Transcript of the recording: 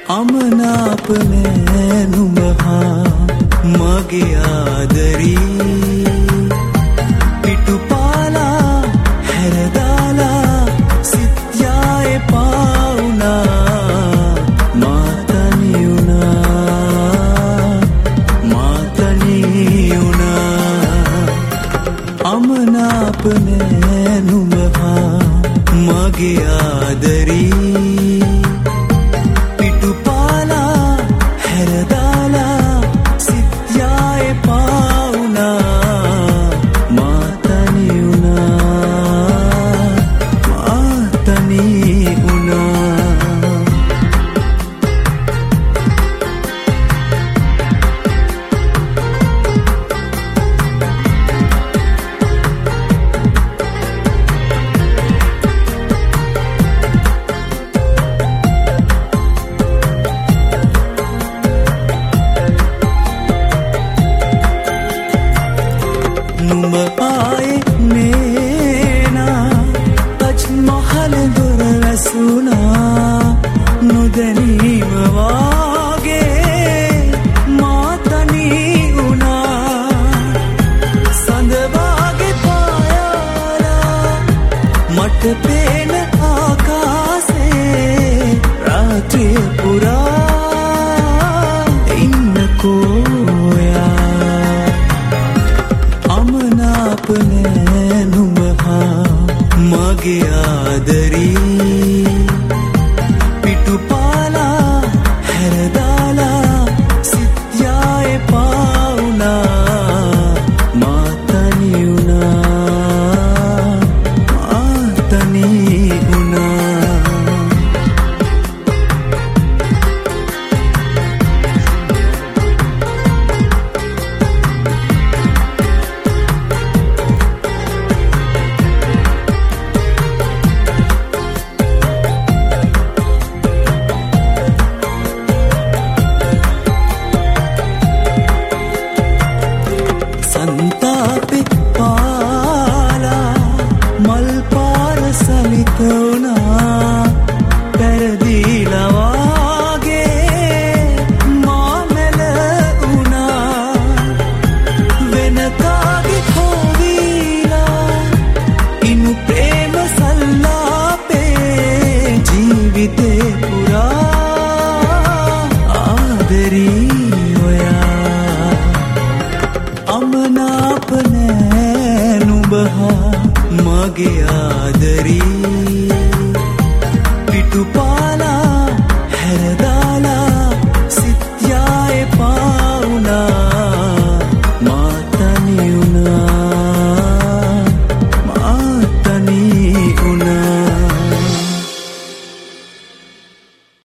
අමනාප නෑ නුඹ හා මගේ ආදරී පිටුපාලා හැරදාලා සිත්යා එපා වුණා මා තනි වුණා අමනාප නෑ නුඹ හා මගේ ආදරී පිටුපාලා හැරදාලා සිත්යා එපා වුණා මා තනි වුණා නුඹ ආයේ නේනා තජ් මහල් දොර වැසුණා නොදැනීම වාගේ මා තනි වුණා සඳ වාගේ පායාලා මට පේන ආකාසේ රාත්‍රිය පුරා ඉන්නකෝ අමනාප නෑ නුඹ හා මගේ ආදරී පිටුපාලා හැරදාලා සිත්යා එපා වුණා මා තනි වුණා संतापे पाला मल पार सलित वुणा परदीला वागे मामल वुणा वेन कागे खोवीला इनु प्रेम सल्लापे जीविते पुरा आदरी අමනාප නෑ නුඹ හා මගේ ආදරී පිටුපා